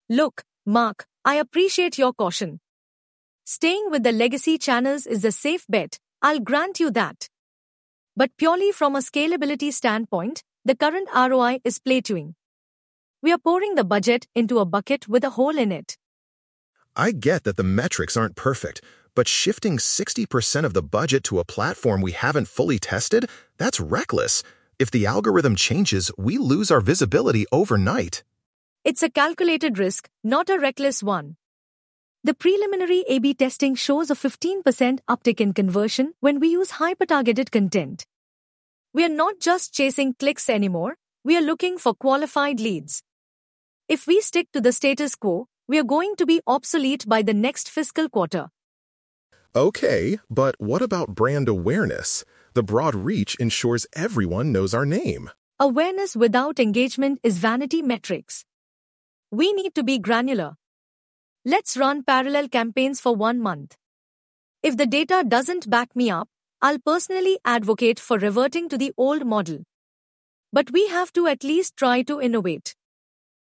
Look, Mark, I appreciate your caution. Staying with the legacy channels is the safe bet, I'll grant you that. But purely from a scalability standpoint, the current ROI is plateauing. We are pouring the budget into a bucket with a hole in it. I get that the metrics aren't perfect, but shifting 60% of the budget to a platform we haven't fully tested, that's reckless. If the algorithm changes, we lose our visibility overnight. It's a calculated risk, not a reckless one. The preliminary A/B testing shows a 15% uptick in conversion when we use hyper-targeted content. We are not just chasing clicks anymore, we are looking for qualified leads. If we stick to the status quo, we are going to be obsolete by the next fiscal quarter. Okay, but what about brand awareness? The broad reach ensures everyone knows our name. Awareness without engagement is vanity metrics. We need to be granular. Let's run parallel campaigns for 1 month. If the data doesn't back me up, I'll personally advocate for reverting to the old model. But we have to at least try to innovate.